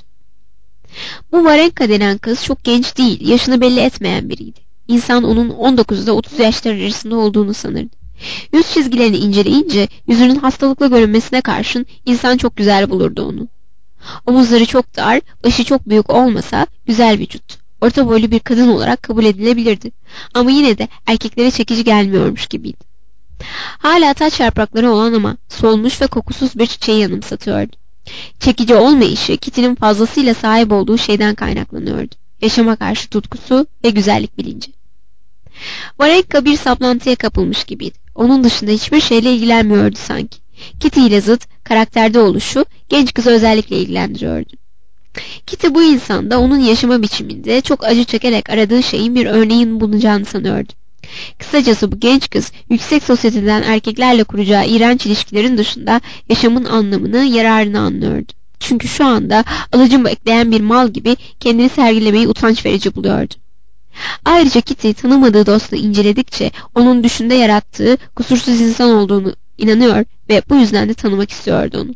A: Bu Varenka denen kız çok genç değil, yaşını belli etmeyen biriydi. İnsan onun on dokuz ile otuz yaşlar arasında olduğunu sanırdı. Yüz çizgilerini inceleyince yüzünün hastalıklı görünmesine karşın insan çok güzel bulurdu onu. Omuzları çok dar, başı çok büyük olmasa güzel vücut. Orta boylu bir kadın olarak kabul edilebilirdi. Ama yine de erkeklere çekici gelmiyormuş gibiydi. Hala taç yaprakları olan ama solmuş ve kokusuz bir çiçeği anımsatıyordu. Çekici olmayışı Kitty'nin fazlasıyla sahip olduğu şeyden kaynaklanıyordu. Yaşama karşı tutkusu ve güzellik bilinci. Varenka bir saplantıya kapılmış gibiydi. Onun dışında hiçbir şeyle ilgilenmiyordu sanki. Kitty ile zıt, karakterde oluşu genç kızı özellikle ilgilendiriyordu. Kitty bu insanda onun yaşama biçiminde çok acı çekerek aradığı şeyin bir örneğin bulunacağını sanıyordu. Kısacası bu genç kız yüksek sosyeteden erkeklerle kuracağı iğrenç ilişkilerin dışında yaşamın anlamını, yararını anlıyordu. Çünkü şu anda alıcı bekleyen bir mal gibi kendini sergilemeyi utanç verici buluyordu. Ayrıca Kitty tanımadığı dostunu inceledikçe onun düşünde yarattığı kusursuz insan olduğunu inanıyor ve bu yüzden de tanımak istiyordu onu.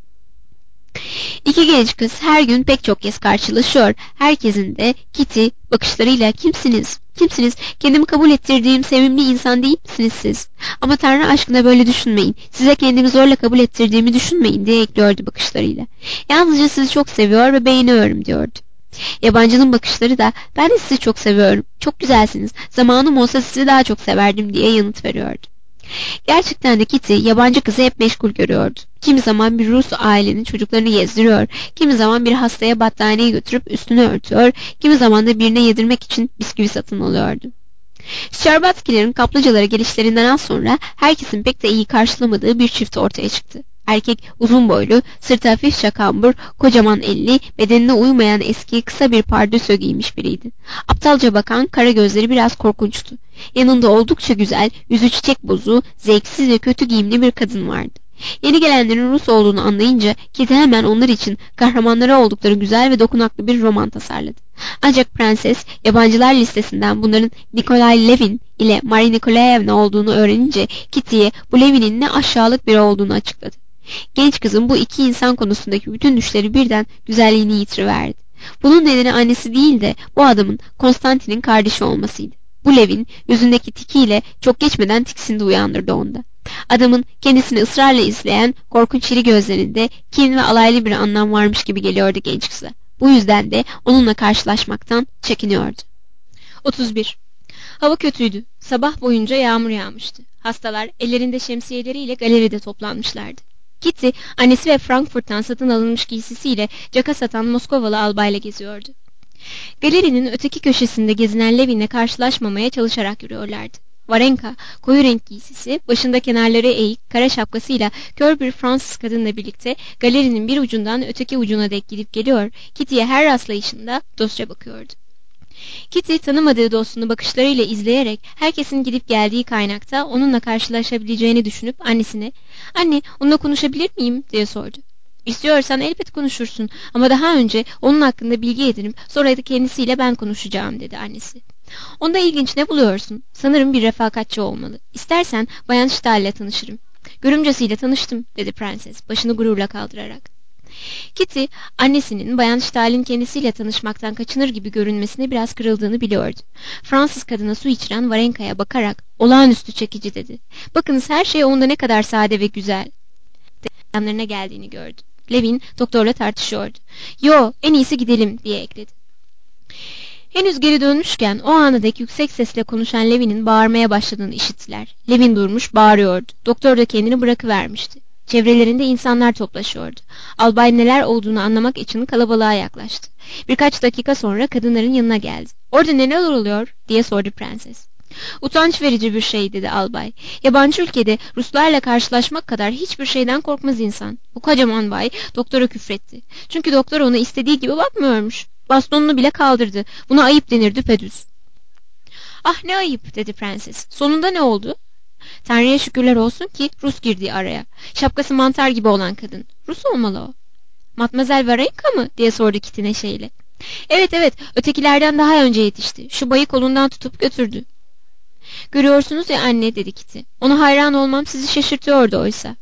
A: İki genç kız her gün pek çok kez karşılaşıyor. Herkesin de Kitty bakışlarıyla "Kimsiniz? Kimsiniz? Kendimi kabul ettirdiğim sevimli insan değil misiniz siz? Ama Tanrı aşkına böyle düşünmeyin. Size kendimi zorla kabul ettirdiğimi düşünmeyin," diye ekliyordu bakışlarıyla. "Yalnızca sizi çok seviyor ve beğeniyorum," diyordu. Yabancının bakışları da "Ben de sizi çok seviyorum. Çok güzelsiniz. Zamanım olsa sizi daha çok severdim," diye yanıt veriyordu. Gerçekten de Kitty yabancı kızı hep meşgul görüyordu. Kimi zaman bir Rus ailenin çocuklarını gezdiriyor, kimi zaman bir hastaya battaniye götürüp üstünü örtüyor, kimi zaman da birine yedirmek için bisküvi satın alıyordu. Şerbatskilerin kaplıcalara gelişlerinden az sonra herkesin pek de iyi karşılamadığı bir çift ortaya çıktı. Erkek uzun boylu, sırtı hafifçe kambur, kocaman elli, bedenine uymayan eski kısa bir pardösü giymiş biriydi. Aptalca bakan, kara gözleri biraz korkunçtu. Yanında oldukça güzel, yüzü çiçek bozu, zevksiz ve kötü giyimli bir kadın vardı. Yeni gelenlerin Rus olduğunu anlayınca Kitty hemen onlar için kahramanları oldukları güzel ve dokunaklı bir roman tasarladı. Ancak prenses yabancılar listesinden bunların Nikolay Levin ile Marie Nikolaevna olduğunu öğrenince Kitty'ye bu Levin'in ne aşağılık biri olduğunu açıkladı. Genç kızın bu iki insan konusundaki bütün düşleri birden güzelliğini yitiriverdi. Bunun nedeni annesi değil de bu adamın Konstantin'in kardeşi olmasıydı. Bu Levin yüzündeki tikiyle çok geçmeden tiksindi uyandırdı onda. Adamın kendisini ısrarla izleyen korkunç iri gözlerinde kin ve alaylı bir anlam varmış gibi geliyordu genç kıza. Bu yüzden de onunla karşılaşmaktan çekiniyordu. otuz bir. Hava kötüydü. Sabah boyunca yağmur yağmıştı. Hastalar ellerinde şemsiyeleriyle galeride toplanmışlardı. Kitty, annesi ve Frankfurt'tan satın alınmış giysisiyle caka satan Moskovalı albayla geziyordu. Galerinin öteki köşesinde gezinen Levin'le karşılaşmamaya çalışarak yürüyorlardı. Varenka, koyu renk giysisi, başında kenarları eğik, kara şapkasıyla kör bir Fransız kadınla birlikte galerinin bir ucundan öteki ucuna dek gidip geliyor, Kitty'ye her rastlayışında dostça bakıyordu. Kitty tanımadığı dostunu bakışlarıyla izleyerek herkesin gidip geldiği kaynakta onunla karşılaşabileceğini düşünüp annesine ''Anne, onunla konuşabilir miyim?'' diye sordu. ''İstiyorsan elbet konuşursun ama daha önce onun hakkında bilgi edinip sonra da kendisiyle ben konuşacağım.'' dedi annesi. ''Onda ilginç ne buluyorsun? Sanırım bir refakatçi olmalı. İstersen Bayan Stahl'le tanışırım.'' ''Görümcesiyle tanıştım.'' dedi prenses başını gururla kaldırarak. Kitty, annesinin Bayan Stahl'in kendisiyle tanışmaktan kaçınır gibi görünmesine biraz kırıldığını biliyordu. Fransız kadına su içiren Varenka'ya bakarak olağanüstü çekici dedi. Bakınız her şey onda ne kadar sade ve güzel. Yanlarına geldiğini gördü. Levin doktorla tartışıyordu. Yo, en iyisi gidelim diye ekledi. Henüz geri dönmüşken o ana dek yüksek sesle konuşan Levin'in bağırmaya başladığını işittiler. Levin durmuş bağırıyordu. Doktor da kendini bırakıvermişti. Çevrelerinde insanlar toplaşıyordu. Albay neler olduğunu anlamak için kalabalığa yaklaştı. Birkaç dakika sonra kadınların yanına geldi. ''Orada neler oluyor?'' diye sordu prenses. ''Utanç verici bir şey.'' dedi albay. ''Yabancı ülkede Ruslarla karşılaşmak kadar hiçbir şeyden korkmaz insan.'' Bu kocaman bay doktora küfretti. Çünkü doktor ona istediği gibi bakmıyormuş. Bastonunu bile kaldırdı. Buna ayıp denir düpedüz. ''Ah ne ayıp,'' dedi prenses. ''Sonunda ne oldu?'' ''Tanrı'ya şükürler olsun ki Rus girdi araya. Şapkası mantar gibi olan kadın. Rus olmalı o.'' ''Matmazel Varenka mı?'' diye sordu Kitty neşeyle. ''Evet evet, ötekilerden daha önce yetişti. Şu bayı kolundan tutup götürdü.'' ''Görüyorsunuz ya anne,'' dedi Kitty. ''Ona hayran olmam sizi şaşırtıyordu oysa.''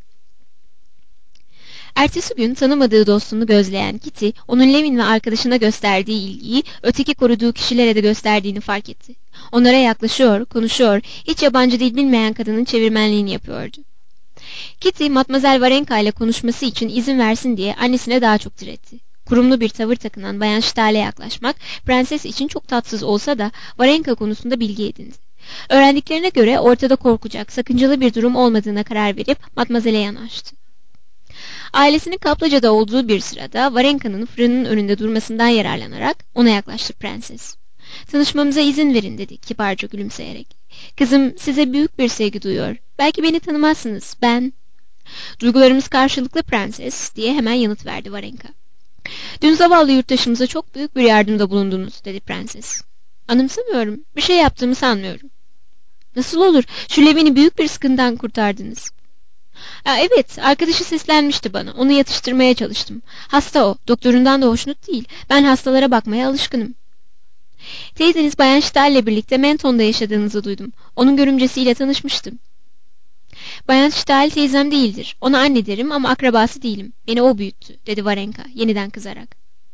A: Ertesi gün tanımadığı dostunu gözleyen Kitty, onun Levin ve arkadaşına gösterdiği ilgiyi öteki koruduğu kişilere de gösterdiğini fark etti. Onlara yaklaşıyor, konuşuyor, hiç yabancı dil bilmeyen kadının çevirmenliğini yapıyordu. Kitty, Matmazel Varenka ile konuşması için izin versin diye annesine daha çok diretti. Kurumlu bir tavır takınan Bayan Stahl'e yaklaşmak, prenses için çok tatsız olsa da Varenka konusunda bilgi edindi. Öğrendiklerine göre ortada korkacak, sakıncalı bir durum olmadığına karar verip Matmazel'e yanaştı. Ailesinin kaplıcada olduğu bir sırada Varenka'nın fırının önünde durmasından yararlanarak ona yaklaştı prenses. ''Tanışmamıza izin verin,'' dedi kibarca gülümseyerek. ''Kızım size büyük bir sevgi duyuyor. Belki beni tanımazsınız. Ben...'' ''Duygularımız karşılıklı prenses,'' diye hemen yanıt verdi Varenka. ''Dün zavallı yurttaşımıza çok büyük bir yardımda bulundunuz,'' dedi prenses. ''Anımsamıyorum. Bir şey yaptığımı sanmıyorum.'' ''Nasıl olur? Şu Levin'i büyük bir sıkıntıdan kurtardınız.'' Aa, evet, arkadaşı seslenmişti bana. Onu yatıştırmaya çalıştım. Hasta o. Doktorundan da hoşnut değil. Ben hastalara bakmaya alışkınım. Teyzeniz Bayan Stahl'le birlikte Menton'da yaşadığınızı duydum. Onun görümcesiyle tanışmıştım. Bayan Stahl teyzem değildir. Ona anne derim ama akrabası değilim. Beni o büyüttü, dedi Varenka yeniden kızarak.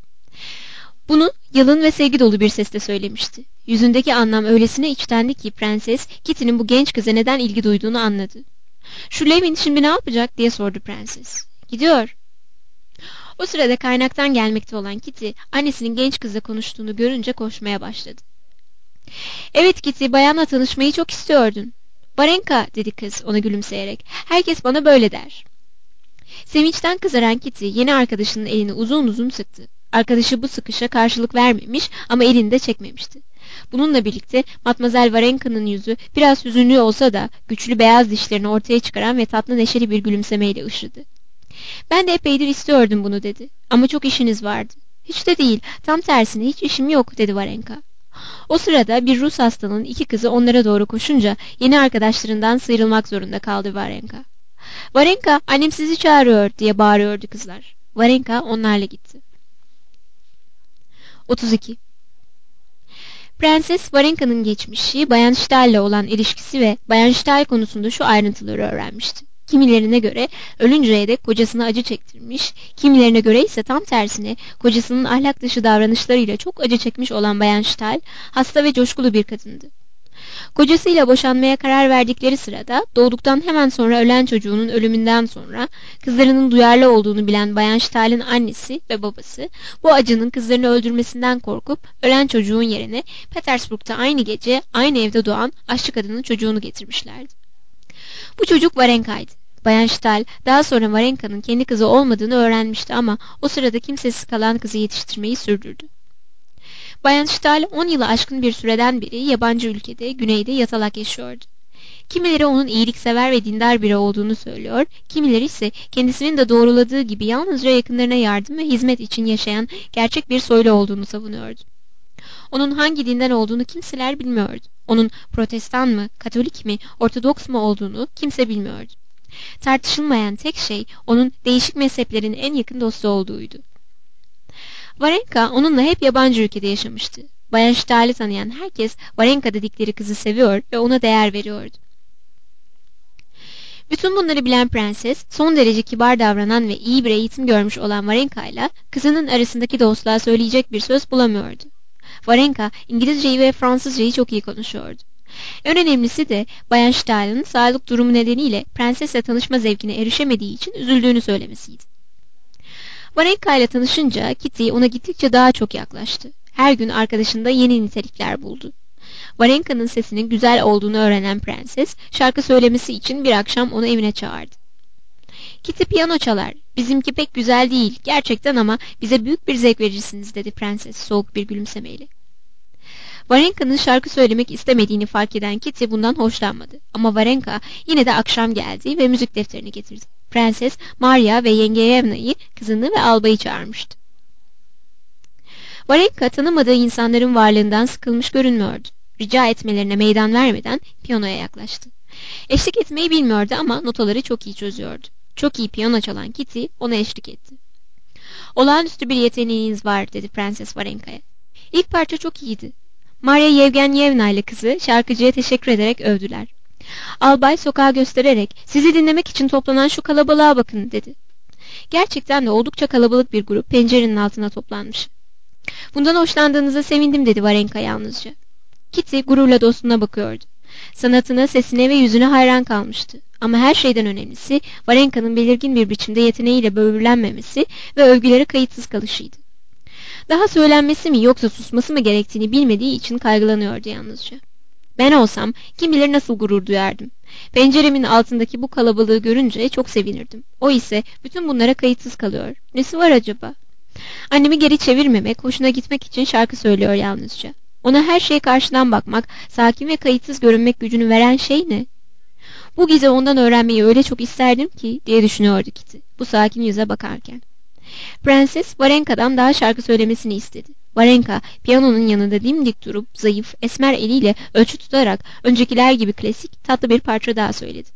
A: Bunu yalın ve sevgi dolu bir sesle söylemişti. Yüzündeki anlam öylesine içtendi ki prenses Kitty'nin bu genç kıza neden ilgi duyduğunu anladı. ''Şu Levin şimdi ne yapacak?'' diye sordu prenses. ''Gidiyor.'' O sırada kaynaktan gelmekte olan Kitty, annesinin genç kızla konuştuğunu görünce koşmaya başladı. ''Evet Kitty, bayanla tanışmayı çok istiyordun.'' ''Varenka,'' dedi kız ona gülümseyerek. ''Herkes bana böyle der.'' Sevinçten kızaran Kitty, yeni arkadaşının elini uzun uzun sıktı. Arkadaşı bu sıkışa karşılık vermemiş ama elini de çekmemişti. Bununla birlikte Matmazel Varenka'nın yüzü biraz hüzünlü olsa da güçlü beyaz dişlerini ortaya çıkaran ve tatlı neşeli bir gülümsemeyle ışıdı. ''Ben de epeydir istiyordum bunu,'' dedi. ''Ama çok işiniz vardı.'' ''Hiç de değil, tam tersine hiç işim yok,'' dedi Varenka. O sırada bir Rus hastanın iki kızı onlara doğru koşunca yeni arkadaşlarından sıyrılmak zorunda kaldı Varenka. ''Varenka, annem sizi çağırıyor,'' diye bağırıyordu kızlar. Varenka onlarla gitti. otuz iki. Prenses Varenka'nın geçmişi, Bayan Stahl'le olan ilişkisi ve Bayan Stahl konusunda şu ayrıntıları öğrenmişti. Kimilerine göre ölünceye dek kocasına acı çektirmiş, kimilerine göre ise tam tersine kocasının ahlak dışı davranışlarıyla çok acı çekmiş olan Bayan Stahl, hasta ve coşkulu bir kadındı. Kocasıyla boşanmaya karar verdikleri sırada doğduktan hemen sonra ölen çocuğunun ölümünden sonra kızlarının duyarlı olduğunu bilen Bayan Stahl'in annesi ve babası bu acının kızlarını öldürmesinden korkup ölen çocuğun yerine Petersburg'da aynı gece aynı evde doğan aşçı kadının çocuğunu getirmişlerdi. Bu çocuk Varenka'ydı. Bayan Stahl daha sonra Varenka'nın kendi kızı olmadığını öğrenmişti ama o sırada kimsesiz kalan kızı yetiştirmeyi sürdürdü. Bayan Stahl on yılı aşkın bir süreden beri yabancı ülkede, güneyde yatalak yaşıyordu. Kimileri onun iyiliksever ve dindar biri olduğunu söylüyor, kimileri ise kendisinin de doğruladığı gibi yalnızca yakınlarına yardım ve hizmet için yaşayan gerçek bir soylu olduğunu savunuyordu. Onun hangi dinden olduğunu kimseler bilmiyordu. Onun Protestan mı, Katolik mi, Ortodoks mu olduğunu kimse bilmiyordu. Tartışılmayan tek şey onun değişik mezheplerin en yakın dostu olduğuydu. Varenka onunla hep yabancı ülkede yaşamıştı. Bayan Stahl'i tanıyan herkes Varenka dedikleri kızı seviyor ve ona değer veriyordu. Bütün bunları bilen prenses, son derece kibar davranan ve iyi bir eğitim görmüş olan Varenka ile kızının arasındaki dostluğa söyleyecek bir söz bulamıyordu. Varenka, İngilizceyi ve Fransızcayı çok iyi konuşuyordu. En önemlisi de Bayan Stahl'in sağlık durumu nedeniyle prensesle tanışma zevkine erişemediği için üzüldüğünü söylemesiydi. Varenka ile tanışınca Kitty ona gittikçe daha çok yaklaştı. Her gün arkadaşında yeni nitelikler buldu. Varenka'nın sesinin güzel olduğunu öğrenen prenses, şarkı söylemesi için bir akşam onu evine çağırdı. Kitty piyano çalar. Bizimki pek güzel değil, gerçekten ama bize büyük bir zevk verirsiniz dedi prenses soğuk bir gülümsemeyle. Varenka'nın şarkı söylemek istemediğini fark eden Kitty bundan hoşlanmadı. Ama Varenka yine de akşam geldi ve müzik defterini getirdi. Prenses, Maria ve Yengeyevna'yı, kızını ve albayı çağırmıştı. Varenka tanımadığı insanların varlığından sıkılmış görünmüyordu. Rica etmelerine meydan vermeden piyanoya yaklaştı. Eşlik etmeyi bilmiyordu ama notaları çok iyi çözüyordu. Çok iyi piyano çalan Kitty ona eşlik etti. Olağanüstü bir yeteneğiniz var dedi Prenses Varenka'ya. İlk parça çok iyiydi. Maria Yevgenyevna ile kızı şarkıcıya teşekkür ederek övdüler. Albay sokağa göstererek sizi dinlemek için toplanan şu kalabalığa bakın dedi. Gerçekten de oldukça kalabalık bir grup pencerenin altına toplanmış. Bundan hoşlandığınıza sevindim dedi Varenka yalnızca. Kitty gururla dostuna bakıyordu. Sanatına, sesine ve yüzüne hayran kalmıştı. Ama her şeyden önemlisi Varenka'nın belirgin bir biçimde yeteneğiyle böbürlenmemesi ve övgülere kayıtsız kalışıydı. Daha söylenmesi mi yoksa susması mı gerektiğini bilmediği için kaygılanıyordu yalnızca. Ben olsam kim bilir nasıl gurur duyardım. Penceremin altındaki bu kalabalığı görünce çok sevinirdim. O ise bütün bunlara kayıtsız kalıyor. Nesi var acaba? Annemi geri çevirmemek, hoşuna gitmek için şarkı söylüyor yalnızca. Ona her şeye karşıdan bakmak, sakin ve kayıtsız görünmek gücünü veren şey ne? Bu gece ondan öğrenmeyi öyle çok isterdim ki diye düşünüyordu Kitty bu sakin yüze bakarken. Prenses Varenka'dan daha şarkı söylemesini istedi. Varenka piyanonun yanında dimdik durup zayıf, esmer eliyle ölçü tutarak öncekiler gibi klasik, tatlı bir parça daha söyledi.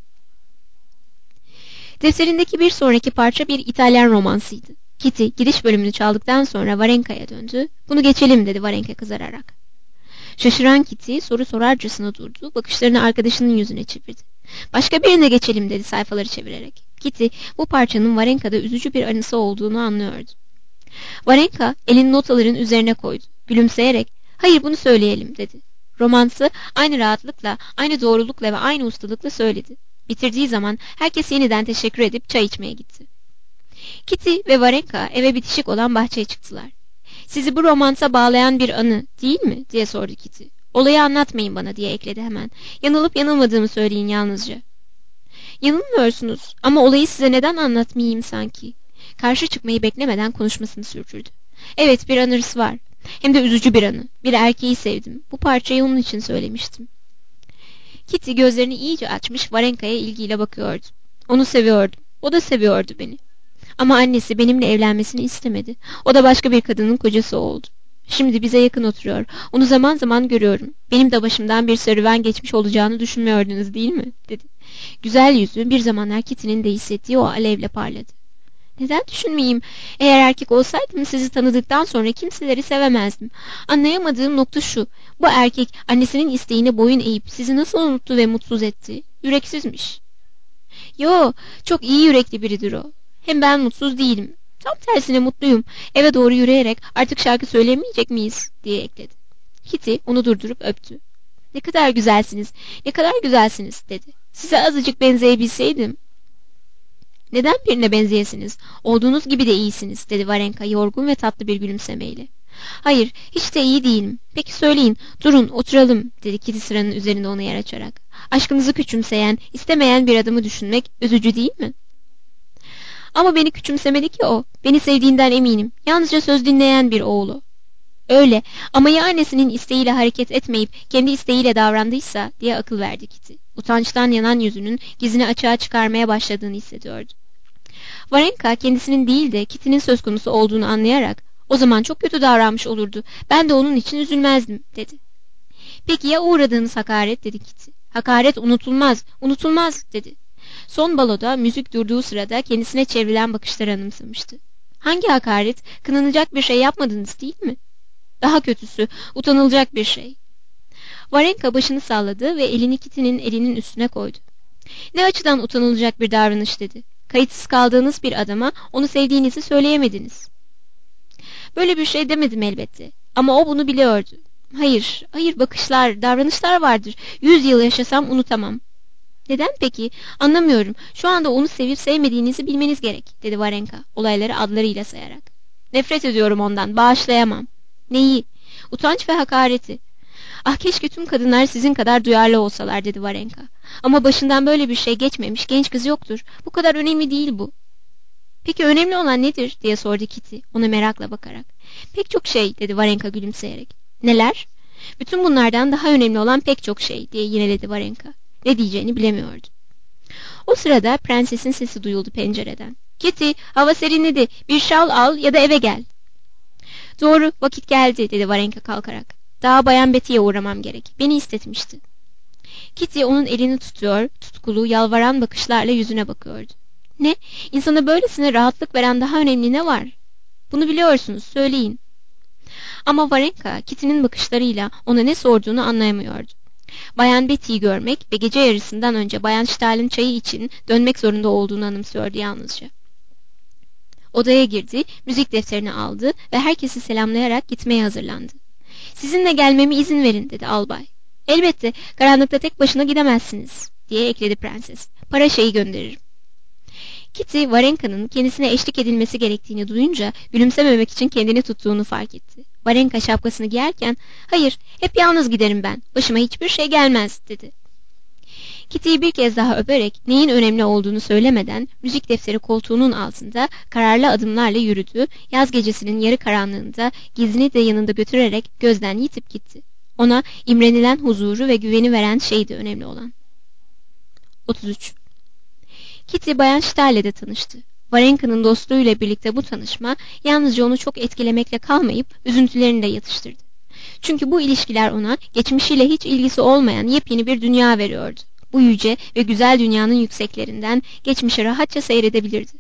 A: Defterindeki bir sonraki parça bir İtalyan romansıydı. Kitty giriş bölümünü çaldıktan sonra Varenka'ya döndü. Bunu geçelim dedi Varenka kızararak. Şaşıran Kitty soru sorarcasına durdu, bakışlarını arkadaşının yüzüne çevirdi. Başka birine geçelim dedi sayfaları çevirerek. Kitty bu parçanın Varenka'da üzücü bir anısı olduğunu anlıyordu. Varenka elini notaların üzerine koydu. Gülümseyerek hayır bunu söyleyelim dedi. Romansı aynı rahatlıkla, aynı doğrulukla ve aynı ustalıkla söyledi. Bitirdiği zaman herkes yeniden teşekkür edip çay içmeye gitti. Kitty ve Varenka eve bitişik olan bahçeye çıktılar. Sizi bu romansa bağlayan bir anı değil mi diye sordu Kitty. Olayı anlatmayın bana diye ekledi hemen. Yanılıp yanılmadığımı söyleyin yalnızca. Yanılmıyorsunuz ama olayı size neden anlatmayayım sanki? Karşı çıkmayı beklemeden konuşmasını sürdürdü. Evet bir anısı var. Hem de üzücü bir anı. Bir erkeği sevdim. Bu parçayı onun için söylemiştim. Kitty gözlerini iyice açmış Varenka'ya ilgiyle bakıyordu. Onu seviyordum. O da seviyordu beni. Ama annesi benimle evlenmesini istemedi. O da başka bir kadının kocası oldu. Şimdi bize yakın oturuyor. Onu zaman zaman görüyorum. Benim de başımdan bir serüven geçmiş olacağını düşünmüyordunuz değil mi? Dedi. Güzel yüzü bir zamanlar Kitty'nin de hissettiği o alevle parladı. Neden düşünmeyeyim? Eğer erkek olsaydım sizi tanıdıktan sonra kimseleri sevemezdim. Anlayamadığım nokta şu. Bu erkek annesinin isteğine boyun eğip sizi nasıl unuttu ve mutsuz etti? Yüreksizmiş. Yo, çok iyi yürekli biridir o. Hem ben mutsuz değilim. Tam tersine mutluyum. Eve doğru yürüyerek artık şarkı söylemeyecek miyiz diye ekledi. Kitty onu durdurup öptü. Ne kadar güzelsiniz, ne kadar güzelsiniz dedi. Size azıcık benzeyebilseydim. Neden birine benzeyesiniz? Olduğunuz gibi de iyisiniz dedi Varenka yorgun ve tatlı bir gülümsemeyle. Hayır, hiç de iyi değilim. Peki söyleyin, durun, oturalım dedi Kitty sıranın üzerinde ona yer açarak. Aşkınızı küçümseyen, istemeyen bir adamı düşünmek üzücü değil mi? Ama beni küçümsemedi ki o. Beni sevdiğinden eminim. Yalnızca söz dinleyen bir oğlu. Öyle ama ya annesinin isteğiyle hareket etmeyip kendi isteğiyle davrandıysa diye akıl verdi Kitty. Utançtan yanan yüzünün gizini açığa çıkarmaya başladığını hissediyordu. Varenka kendisinin değil de Kitty'nin söz konusu olduğunu anlayarak o zaman çok kötü davranmış olurdu. Ben de onun için üzülmezdim dedi. Peki ya uğradığınız hakaret dedi Kitty. Hakaret unutulmaz, unutulmaz dedi. Son baloda müzik durduğu sırada kendisine çevrilen bakışları anımsamıştı. Hangi hakaret? Kınanacak bir şey yapmadınız değil mi? Daha kötüsü, utanılacak bir şey. Varenka başını salladı ve elini Kitty'nin elinin üstüne koydu. Ne açıdan utanılacak bir davranış dedi. Kayıtsız kaldığınız bir adama onu sevdiğinizi söyleyemediniz. Böyle bir şey demedim elbette. Ama o bunu biliyordu. Hayır, hayır bakışlar, davranışlar vardır. Yüz yıl yaşasam unutamam. Neden peki? Anlamıyorum. Şu anda onu sevip sevmediğinizi bilmeniz gerek, dedi Varenka, olayları adlarıyla sayarak. Nefret ediyorum ondan, bağışlayamam. Neyi? Utanç ve hakareti. Ah keşke tüm kadınlar sizin kadar duyarlı olsalar, dedi Varenka. Ama başından böyle bir şey geçmemiş genç kız yoktur. Bu kadar önemli değil bu. Peki önemli olan nedir, diye sordu Kitty, ona merakla bakarak. Pek çok şey, dedi Varenka gülümseyerek. Neler? Bütün bunlardan daha önemli olan pek çok şey, diye yineledi Varenka. Ne diyeceğini bilemiyordu. O sırada prensesin sesi duyuldu pencereden. Kitty, hava serinledi. Bir şal al ya da eve gel. Doğru, vakit geldi, dedi Varenka kalkarak. Daha Bayan Betty'ye uğramam gerek. Beni istetmişti. Kitty onun elini tutuyor, tutkulu, yalvaran bakışlarla yüzüne bakıyordu. Ne? İnsana böylesine rahatlık veren daha önemli ne var? Bunu biliyorsunuz, söyleyin. Ama Varenka, Kitty'nin bakışlarıyla ona ne sorduğunu anlayamıyordu. Bayan Betty'yi görmek ve gece yarısından önce Bayan Stahl'in çayı için dönmek zorunda olduğunu anımsıyordu yalnızca. Odaya girdi, müzik defterini aldı ve herkesi selamlayarak gitmeye hazırlandı. Sizinle gelmeme izin verin, dedi albay. Elbette, karanlıkta tek başına gidemezsiniz, diye ekledi prenses. Para şeyi gönderirim. Kitty, Varenka'nın kendisine eşlik edilmesi gerektiğini duyunca gülümsememek için kendini tuttuğunu fark etti. Varenka şapkasını giyerken, hayır, hep yalnız giderim ben, başıma hiçbir şey gelmez, dedi. Kitty'yi bir kez daha öperek neyin önemli olduğunu söylemeden müzik defteri koltuğunun altında kararlı adımlarla yürüdü, yaz gecesinin yarı karanlığında gizlini de yanında götürerek gözden yitip gitti. Ona imrenilen huzuru ve güveni veren şeydi önemli olan. otuz üç. Kitty Bayan Stahl'le de tanıştı. Varenka'nın dostluğuyla birlikte bu tanışma yalnızca onu çok etkilemekle kalmayıp üzüntülerini de yatıştırdı. Çünkü bu ilişkiler ona geçmişiyle hiç ilgisi olmayan yepyeni bir dünya veriyordu. Bu yüce ve güzel dünyanın yükseklerinden geçmişe rahatça seyredebilirdi.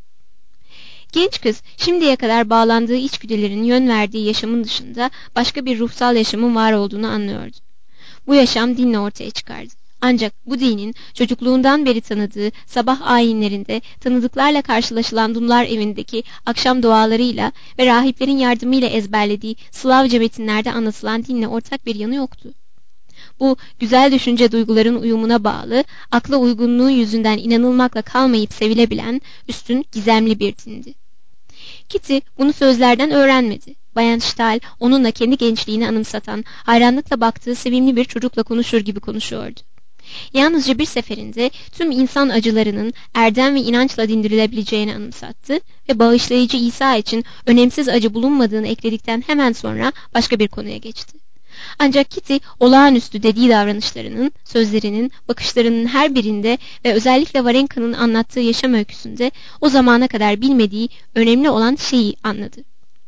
A: Genç kız şimdiye kadar bağlandığı içgüdülerin yön verdiği yaşamın dışında başka bir ruhsal yaşamın var olduğunu anlıyordu. Bu yaşam dinle ortaya çıkardı. Ancak bu dinin çocukluğundan beri tanıdığı sabah ayinlerinde tanıdıklarla karşılaşılan Dumlar evindeki akşam dualarıyla ve rahiplerin yardımıyla ezberlediği Slavca metinlerde anlatılan dinle ortak bir yanı yoktu. Bu güzel düşünce duyguların uyumuna bağlı, akla uygunluğu yüzünden inanılmakla kalmayıp sevilebilen üstün gizemli bir dindi. Kitty bunu sözlerden öğrenmedi. Bayan Stahl onunla kendi gençliğini anımsatan, hayranlıkla baktığı sevimli bir çocukla konuşur gibi konuşuyordu. Yalnızca bir seferinde tüm insan acılarının erdem ve inançla dindirilebileceğini anımsattı ve bağışlayıcı İsa için önemsiz acı bulunmadığını ekledikten hemen sonra başka bir konuya geçti. Ancak Kitty olağanüstü dediği davranışlarının, sözlerinin, bakışlarının her birinde ve özellikle Varenka'nın anlattığı yaşam öyküsünde o zamana kadar bilmediği önemli olan şeyi anladı.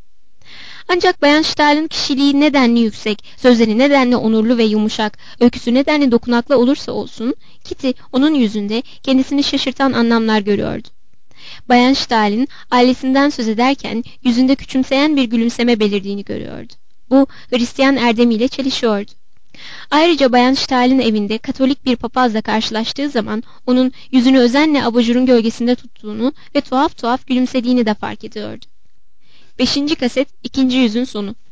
A: Ancak Bayan Stahl'in kişiliği nedenli yüksek, sözleri nedenli onurlu ve yumuşak, öyküsü nedenli dokunaklı olursa olsun, Kitty onun yüzünde kendisini şaşırtan anlamlar görüyordu. Bayan Stahl'in ailesinden söz ederken yüzünde küçümseyen bir gülümseme belirdiğini görüyordu. Bu Hristiyan erdemiyle çelişiyordu. Ayrıca Bayan Stahl'in evinde Katolik bir papazla karşılaştığı zaman onun yüzünü özenle abajurun gölgesinde tuttuğunu ve tuhaf tuhaf gülümsediğini de fark ediyordu. Beşinci kaset, ikinci yüzün sonu.